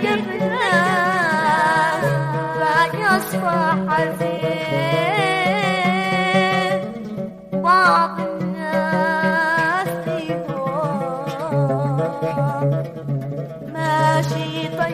يترقب الناس فيصبح حزين. بعض الناس فيهم ماشي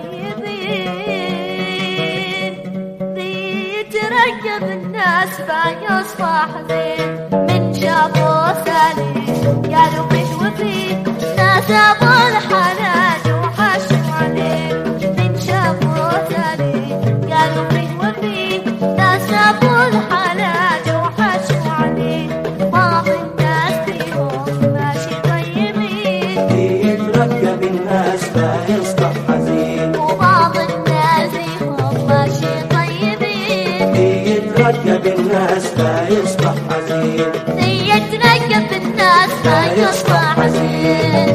طيبين يترقب الناس فيصبح حزين. من شافوا ثاني قالوا فيه وفيه ناس ابو الحلال وحشوا عليه. من شافوا ثاني قالوا فيه وفيه ناس ابو الحلال وحشوا عليه. بعض الناس فيهم ماشي طيبين يترقب الناس فيصبح حزين. وبعض الناس فيهم ماشي طيبين يترقب الناس فيصبح حزين. يترقب الناس فيصبح حزين.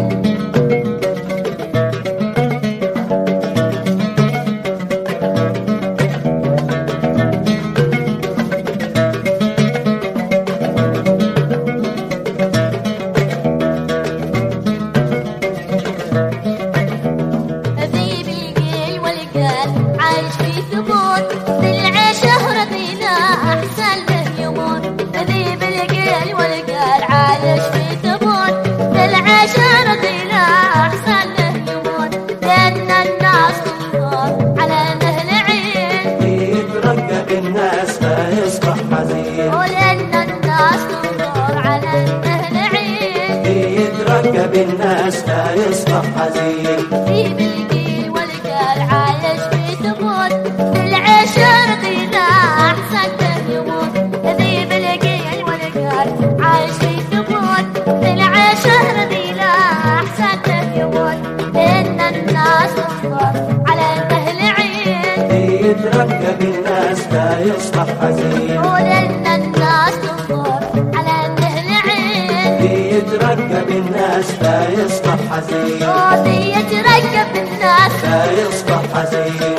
ذيب القيل والقال عايش في ثبوت بالعيشه رضينا احسن له يموت. ذيب القيل والقال عايش في ثبوت بالعيشه رضينا احسن له يموت. لان الناس تنظر على اهل عين يترقب الناس فيصبح حزين. ولان الناس تنظر على اهل عين يترقب الناس فيصبح حزين. ذيب القيل والقال عايش في ثبوت بالعيشه رضينا احسن له يموت. ذيب القيل والقال عايش في ثبوت بالعيشه رضينا احسن له يموت. لان الناس تنظر على اهل عين يترقب الناس فيصبح حزين. ولان الناس تنظر على اهل عين يترقب الناس فيصبح حزين. يترقب الناس فيصبح حزين.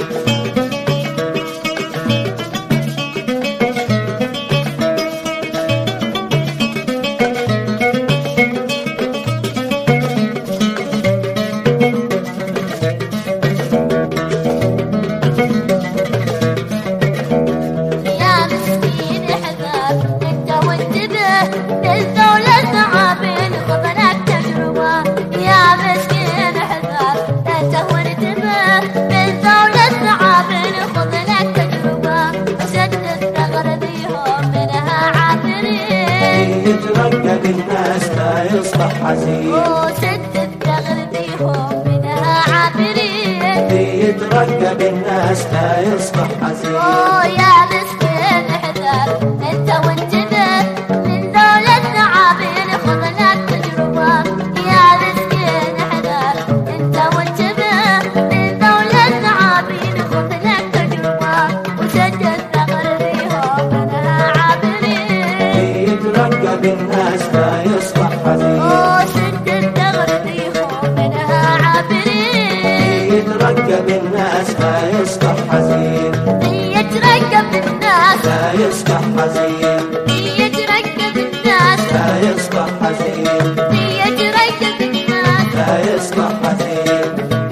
يا مسكين احذر انت وانتبه للدولة ثعابين خذ لك تجربة. يا مسكين احذر انت وانتبه للدولة ثعابين خذ لك تجربة. وسدد ثغر بيهم منها عابرين يترقب الناس فيصبح حزين. وسدد ثغر بيهم منها عابرين. يترقب الناس فيصبح حزين. يا مسكين احذر انت وانتبه من دولة ثعابين خذ لك تجربة. يا مسكين احذر انت وانتبه من دولة ثعابين خذ لك تجربة. وسجل ثغر بيهم منها عابرين يترقب الناس فيصبح حزين. وسجل ثغر بيهم منها عابرين. يترقب الناس فيصبح حزين. يترقب الناس فيصبح حزين. يترقب الناس فيصبح حزين. يترقب الناس فيصبح حزين.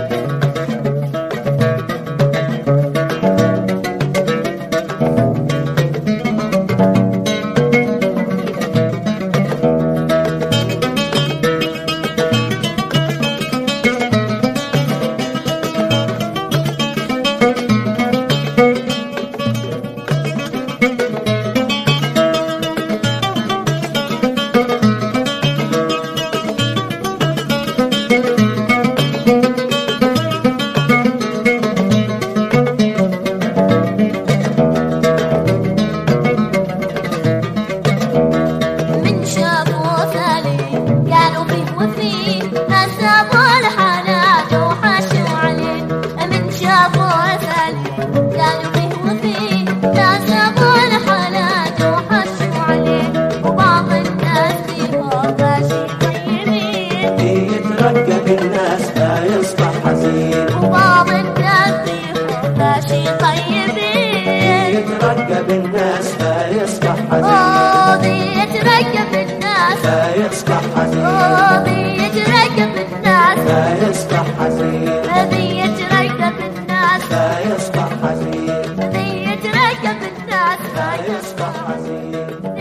يترقب الناس فيصبح حزين. يترقب الناس فيصبح حزين. يترقب الناس فيصبح حزين. يترقب الناس يترقب الناس لا يصبح حزين